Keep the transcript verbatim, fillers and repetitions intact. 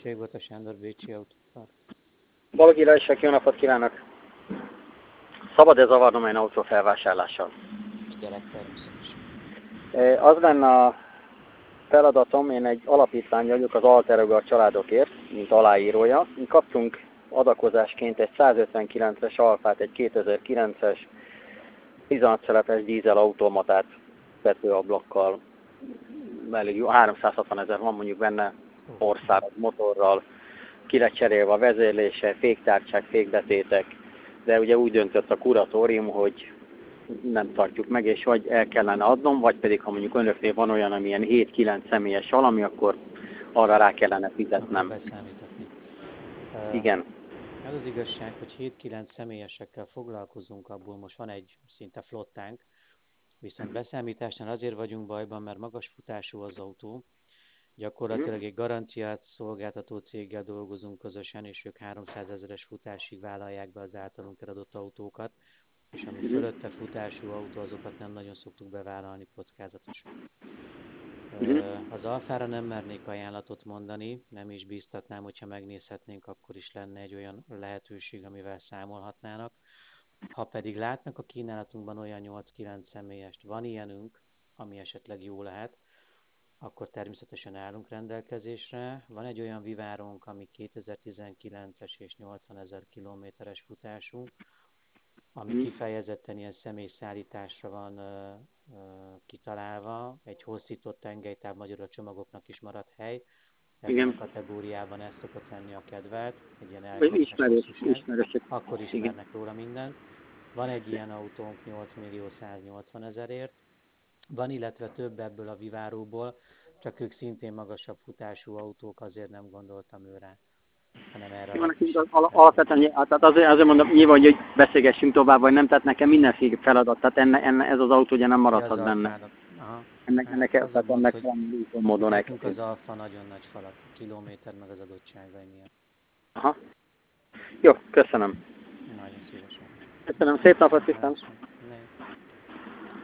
Ségbolta Sándor, Bécsi Autópart. Balogh Ilajsek, jó napot kívánok! Szabad-e zavarnom egy autó felvásárlással? Figyelek természetesen. E, Az lenne a feladatom, én egy alapítvány vagyok az Alterego családokért, mint aláírója. Mi kaptunk adakozásként egy százötvenkilences Alfát, egy kétezer-kilences tizenhat szelepes dízel automatát vetőablakkal. Elég jó, háromszázhatvan ezer van mondjuk benne, ország motorral, ki lett cserélve a vezérlése, féktárcsák, fékbetétek, de ugye úgy döntött a kuratórium, hogy nem tartjuk meg, és vagy el kellene adnom, vagy pedig ha mondjuk önöknél van olyan, amilyen hét-kilenc személyes valami, akkor arra rá kellene fizetnem. Beszámíthatni. Igen. Ez az igazság, hogy hét-kilenc személyesekkel foglalkozunk, abból most van egy szinte flottánk, viszont beszámításnál azért vagyunk bajban, mert magas futású az autó. Gyakorlatilag egy garanciát szolgáltató céggel dolgozunk közösen, és ők háromszázezeres futásig vállalják be az általunk eladott autókat, és ami fölötte futású autó, azokat nem nagyon szoktuk bevállalni, kockázatosak. Az Alfára nem mernék ajánlatot mondani, nem is bíztatnám, hogyha megnézhetnénk, akkor is lenne egy olyan lehetőség, amivel számolhatnának. Ha pedig látnak a kínálatunkban olyan nyolc-kilenc személyest, van ilyenünk, ami esetleg jó lehet, akkor természetesen állunk rendelkezésre. Van egy olyan Viváronk, ami kétezer-tizenkilences és nyolcvanezer kilométeres futású, ami kifejezetten ilyen személyszállításra van ö, ö, kitalálva, egy hosszított tengelytáv, magyarul a csomagoknak is maradt hely. Ebben Igen. a kategóriában ez szokott lenni a kedvelt, egy ilyen Vagy elképesztő ismerős, hosszúság. ismerős. Akkor Igen. ismernek róla mindent. Van egy ilyen autónk nyolc millió száznyolcvan ezerért. Van, illetve több ebből a Viváróból, csak ők szintén magasabb futású autók, azért nem gondoltam őre, hanem erre Jó, a nekünk az al- kisebb. alapvetően, hát tehát azért, azért mondom, nyilván, hogy beszélgessünk tovább, vagy nem, tehát nekem mindenféle feladat, tehát enne, enne, ez az autó ugye nem maradhat benne. Aha. Ennek, Hát ennek, az a tehát gond, ennek hogy van úton módon nekünk elkezdődni. az Alfa nagyon nagy falat, a kilométer meg az adottságai miatt. Aha. Jó, köszönöm. Nagyon szívesen. Köszönöm, szép napot, Hello. viszont.